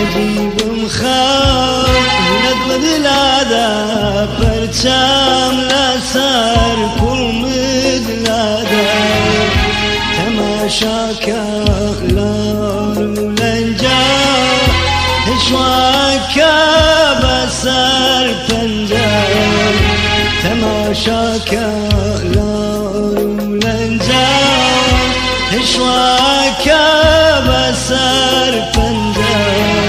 نجيب مخاف نضرب العذاب برشام لسار كل مدلادة تماشاك لار ولنجار هشواك بسار فنجار تماشاك لار ولنجار هشواك بسار فنجار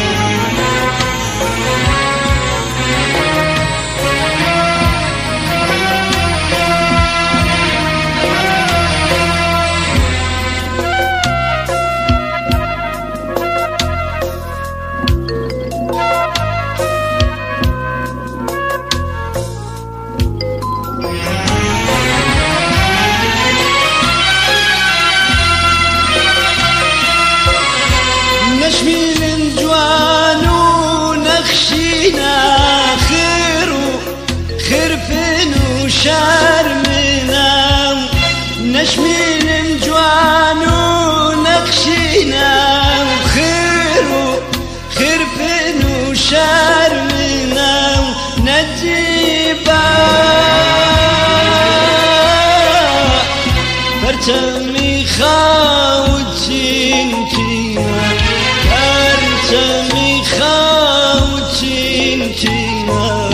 شرمنا نشمي الجوان ونخشينا خير فين وشرمنا نجيبا برتمي خاوتشينتينا برتمي خاوتشينتينا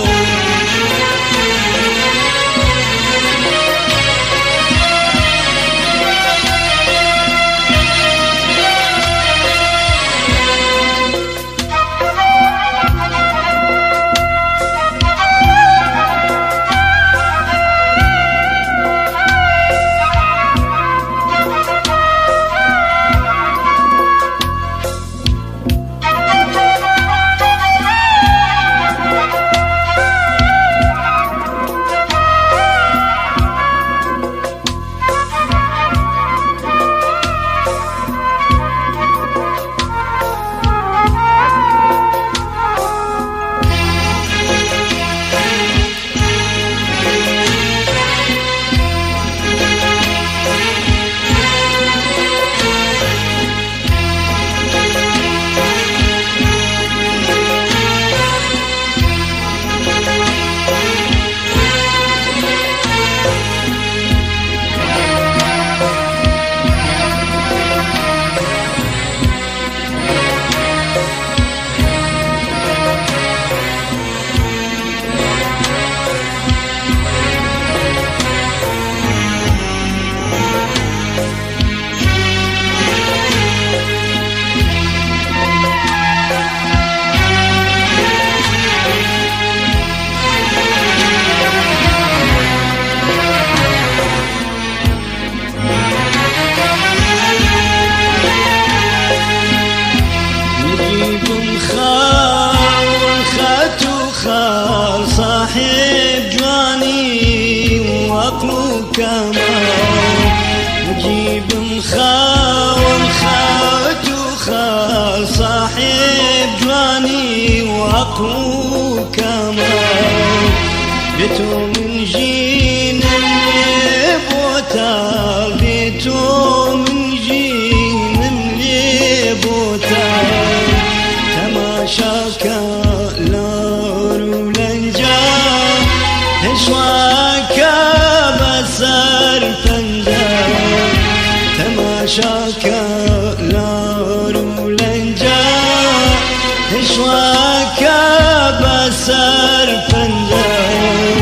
صاحب جواني وعقله كمال نجيب مخاول خات وخال صاحب جواني وعقله كمال بيته من جين بوتال بيته من جين بوتال تماشاك هشواك بسار فنجار تماشاك لار ولنجار هشواك بسار فنجار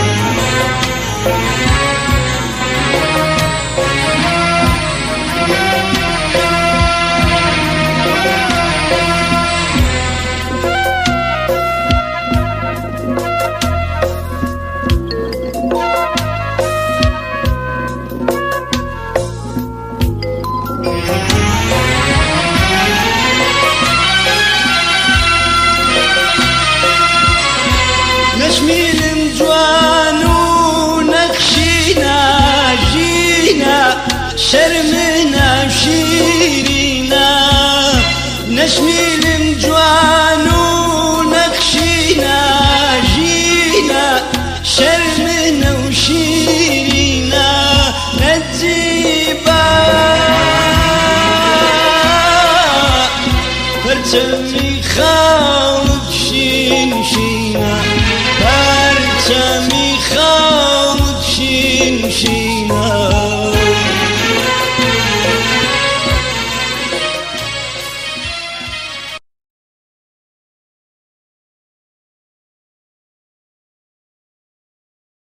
شرمنا وشيرينا نشمي المجوان ونخشينا جينا شرمنا وشيرينا نجيبا تمي خالق شين شينا